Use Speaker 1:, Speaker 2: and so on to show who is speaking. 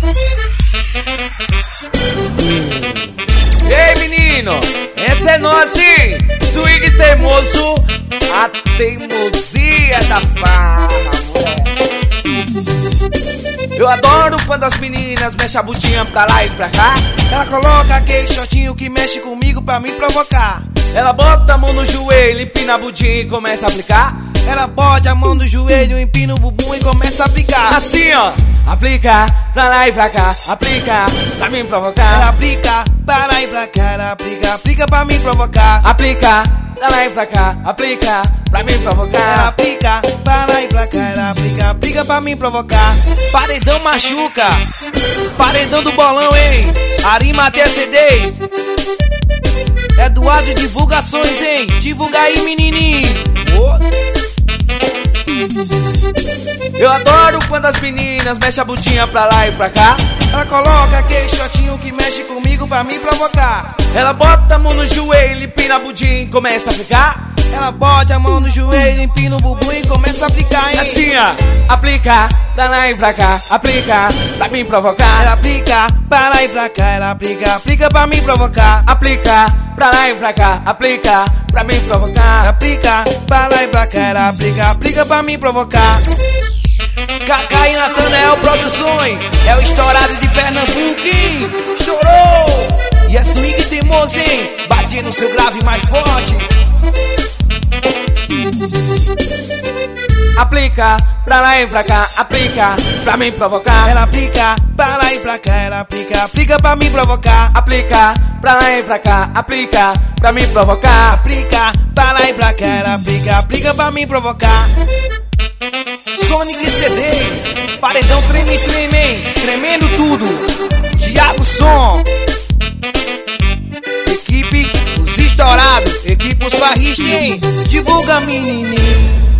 Speaker 1: Ei menino, essa é nossa, hein? Swing teimoso, a teimosia da farra, moleque. Eu adoro quando as meninas mexem a bundinha pra lá e pra cá.
Speaker 2: Ela coloca aquele shortinho que mexe comigo pra me provocar.
Speaker 1: Ela bota a mão no joelho, empina a bundinha e começa a aplicar.
Speaker 2: Ela bota a mão no joelho, empina o bumbum e começa a aplicar.
Speaker 1: Assim ó, aplica pra lá e pra cá, aplica pra me provocar.
Speaker 2: Ela aplica pra lá e pra cá, ela aplica pra me provocar.
Speaker 1: Aplica pra lá e pra cá, aplica pra me provocar.
Speaker 2: Ela aplica pra lá e pra cá, ela aplica pra me provocar. Paredão machuca, paredão do bolão, hein? Arima até CD. Eduardo Divulgações, hein? Divulga aí, menininho.
Speaker 1: Eu adoro quando as meninas mexem a bundinha pra lá e pra cá.
Speaker 2: Ela coloca aquele shortinho que mexe comigo pra me provocar.
Speaker 1: Ela bota a mão no joelho, empina a bundinha e começa a aplicar.
Speaker 2: Ela bota a mão no joelho, empina o bumbum e começa a aplicar, hein?
Speaker 1: Assim ó, aplica pra lá e pra cá, aplica pra me provocar.
Speaker 2: Ela aplica pra lá e pra cá, ela aplica pra me provocar.
Speaker 1: Aplica pra lá e pra cá, aplica pra me provocar.
Speaker 2: Aplica pra lá e pra cá, ela aplica pra me provocar. Cacá e Natanael Produções, é o estourado de Pernambuco, hein? Estourou! E é swing teimoso, hein? Bate no seu grave mais forte.
Speaker 1: Aplica pra lá e pra cá, aplica pra me provocar.
Speaker 2: Ela aplica pra lá e pra cá, ela aplica pra me provocar.
Speaker 1: Aplica pra lá e pra cá, aplica pra me provocar.
Speaker 2: Aplica pra lá e pra cá, ela aplica pra me provocar. Sonic CD, paredão treme, hein? Tremendo tudo. Thiago Som, equipe Os Estourados, equipe Os Farristas, hein? Divulga, menininho.